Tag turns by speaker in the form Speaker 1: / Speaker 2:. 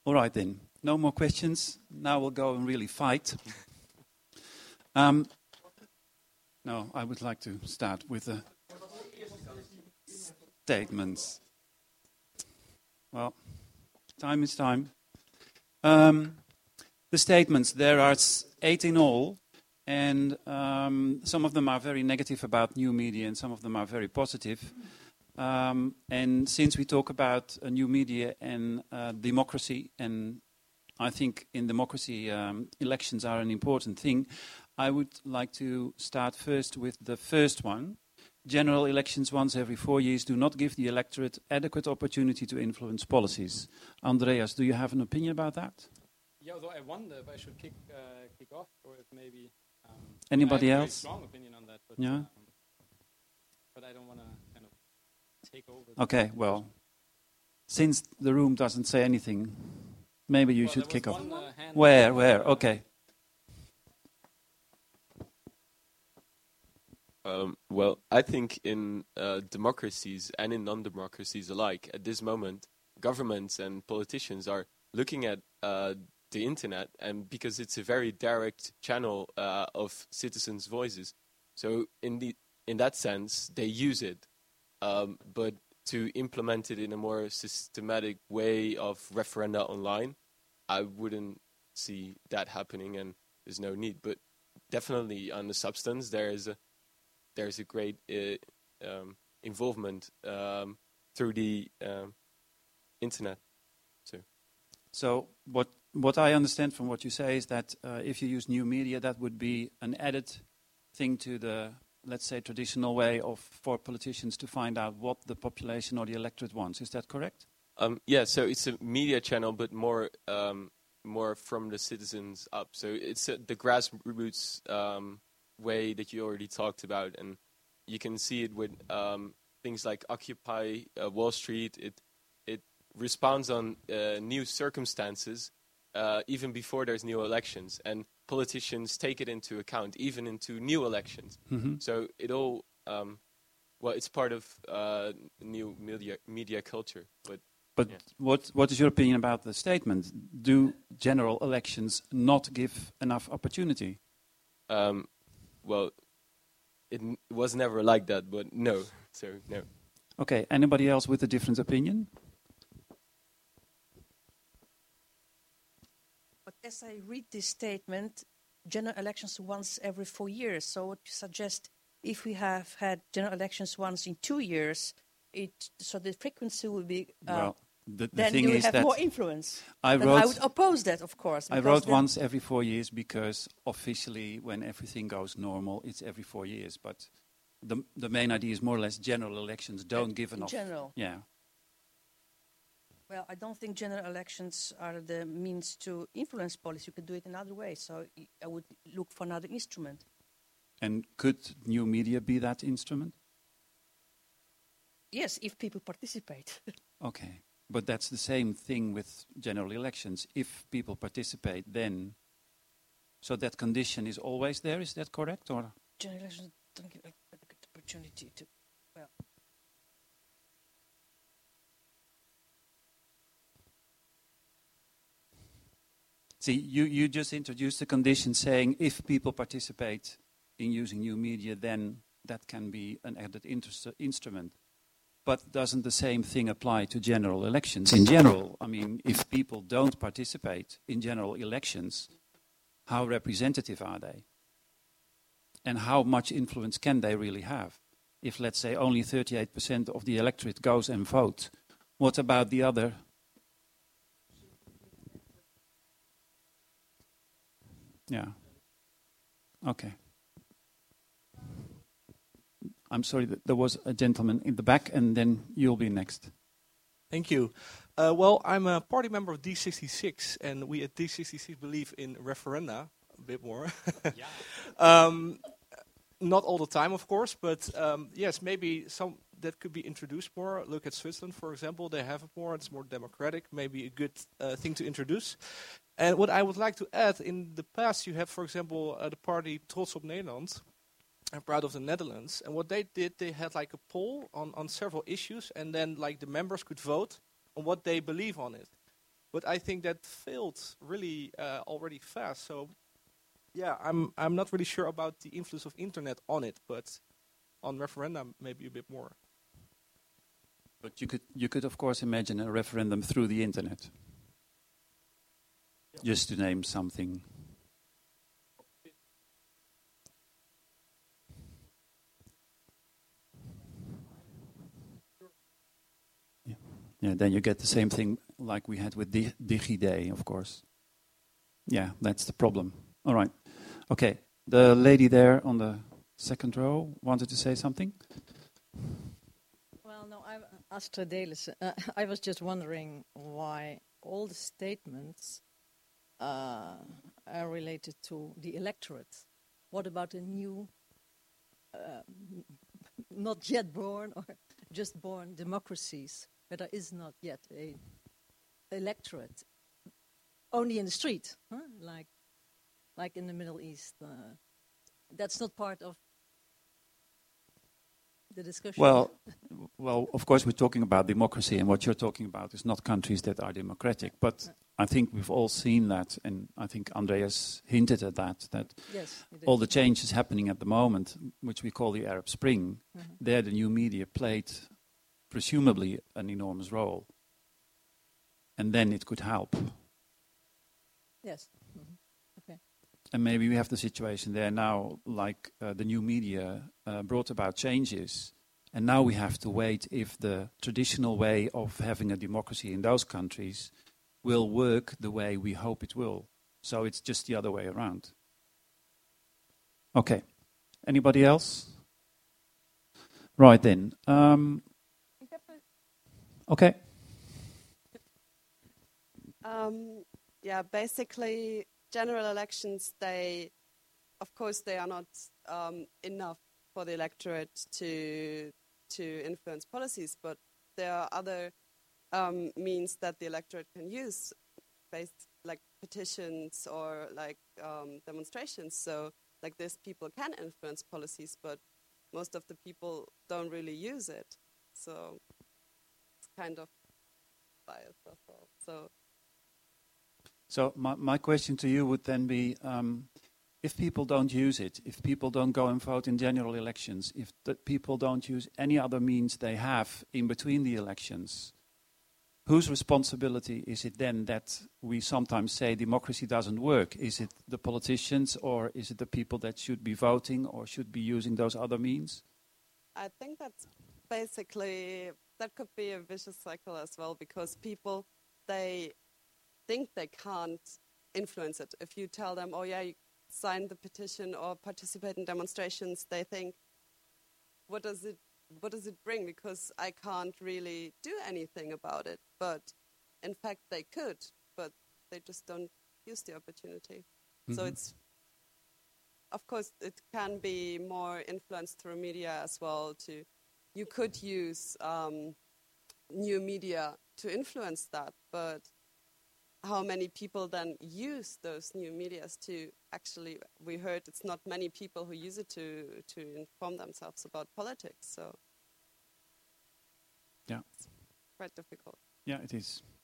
Speaker 1: All right then. No more questions. Now we'll go and really fight. No, I would like to start with the statements. Well, time is time. The statements, there are 8 in all, and some of them are very negative about new media and some of them are very positive. And since we talk about new media and democracy, and I think in democracy elections are an important thing, I would like to start first with the first one. General elections once every 4 years do not give the electorate adequate opportunity to influence policies. Andreas, do you have an opinion about that?
Speaker 2: Yeah, although I wonder if I should kick off or if maybe...
Speaker 1: Anybody
Speaker 2: I have
Speaker 1: else?
Speaker 2: a very strong opinion on that, but,
Speaker 1: Yeah.
Speaker 2: But I don't want to kind of take over.
Speaker 1: Okay, well, since the room doesn't say anything, maybe you should kick off. Where? Okay.
Speaker 3: Well, I think in democracies and in non-democracies alike, at this moment, governments and politicians are looking at the internet, and because it's a very direct channel of citizens' voices. So in that sense, they use it. But to implement it in a more systematic way of referenda online, I wouldn't see that happening, and there's no need. But definitely on the substance, there's a great involvement through the internet.
Speaker 1: So what I understand from what you say is that if you use new media, that would be an added thing to the, let's say, traditional way for politicians to find out what the population or the electorate wants. Is that correct?
Speaker 3: Yeah, so it's a media channel, but more from the citizens up. So it's the grassroots way that you already talked about, and you can see it with things like Occupy Wall Street. It responds on new circumstances even before there's new elections, and politicians take it into account even into new elections.
Speaker 1: Mm-hmm.
Speaker 3: So it all it's part of new media culture. But yeah.
Speaker 1: What is your opinion about the statement? Do general elections not give enough opportunity?
Speaker 3: Well, it was never like that, but no. So no.
Speaker 1: Okay. Anybody else with a different opinion?
Speaker 4: But as I read this statement, general elections once every 4 years. So what you suggest, if we have had general elections once in 2 years, so the frequency will be...
Speaker 1: well, the
Speaker 4: then
Speaker 1: thing
Speaker 4: you
Speaker 1: is
Speaker 4: have
Speaker 1: that
Speaker 4: more influence.
Speaker 1: I
Speaker 4: would oppose that, of course.
Speaker 1: I wrote once every 4 years because officially, when everything goes normal, it's every 4 years. But the main idea is more or less general elections don't give enough.
Speaker 4: In general.
Speaker 1: Yeah.
Speaker 4: Well, I don't think general elections are the means to influence policy. You could do it another way. So I would look for another instrument.
Speaker 1: And could new media be that instrument?
Speaker 4: Yes, if people participate.
Speaker 1: Okay. But that's the same thing with general elections. If people participate, then... So that condition is always there, is that correct? Or
Speaker 4: General elections don't give a good opportunity to... Well...
Speaker 1: See, you just introduced a condition saying if people participate in using new media, then that can be an added instrument. But doesn't the same thing apply to general elections? In general, I mean, if people don't participate in general elections, how representative are they? And how much influence can they really have? If, let's say, only 38% of the electorate goes and vote, what about the other? Yeah. Okay. I'm sorry, there was a gentleman in the back, and then you'll be next.
Speaker 5: Thank you. Well, I'm a party member of D66, and we at D66 believe in referenda a bit more. Not all the time, of course, but yes, maybe some that could be introduced more. Look at Switzerland, for example. They have it more. It's more democratic. Maybe a good thing to introduce. And what I would like to add, in the past you have, for example, the party Trots op Nederland. I'm proud of the Netherlands. And what they did, they had like a poll on several issues, and then like the members could vote on what they believe on it. But I think that failed really already fast. So, yeah, I'm not really sure about the influence of internet on it, but on referendum maybe a bit more.
Speaker 1: But you could of course imagine a referendum through the internet.
Speaker 5: Yeah.
Speaker 1: Just to name something. Yeah, then you get the same thing like we had with DigiD, of course. Yeah, that's the problem. All right. Okay, the lady there on the second row wanted to say something.
Speaker 6: Well, no, I'm Astrid Delissen. I was just wondering why all the statements are related to the electorate. What about the new, not yet born or just born democracies, where there is not yet a electorate, only in the street, huh? like in the Middle East? That's not part of the discussion.
Speaker 1: Well, of course, we're talking about democracy, and what you're talking about is not countries that are democratic. But I think we've all seen that, and I think Andreas hinted at that
Speaker 6: yes,
Speaker 1: all the changes happening at the moment, which we call the Arab Spring, there the new media played presumably an enormous role. And then it could help.
Speaker 6: Yes. Okay.
Speaker 1: And maybe we have the situation there now, like the new media brought about changes, and now we have to wait if the traditional way of having a democracy in those countries will work the way we hope it will. So it's just the other way around. Okay. Anybody else? Right then. Okay.
Speaker 7: Yeah, basically, general elections, of course, they are not enough for the electorate to influence policies, but there are other means that the electorate can use, based like petitions or like demonstrations. So like this, people can influence policies, but most of the people don't really use it. So it's kind of biased as well.
Speaker 1: So my question to you would then be, if people don't use it, if people don't go and vote in general elections, if the people don't use any other means they have in between the elections, whose responsibility is it then that we sometimes say democracy doesn't work? Is it the politicians, or is it the people that should be voting or should be using those other means?
Speaker 7: I think that's basically, that could be a vicious cycle as well, because people, they think they can't influence it. If you tell them, oh yeah, you sign the petition or participate in demonstrations, they think, what does it bring? Because I can't really do anything about it. But in fact, they could, but they just don't use the opportunity. Mm-hmm. So it's, of course, it can be more influenced through media as well. You could use new media to influence that, but how many people then use those new medias to actually, we heard it's not many people who use it to inform themselves about politics, so
Speaker 1: yeah,
Speaker 7: it's quite difficult.
Speaker 1: Yeah, it is.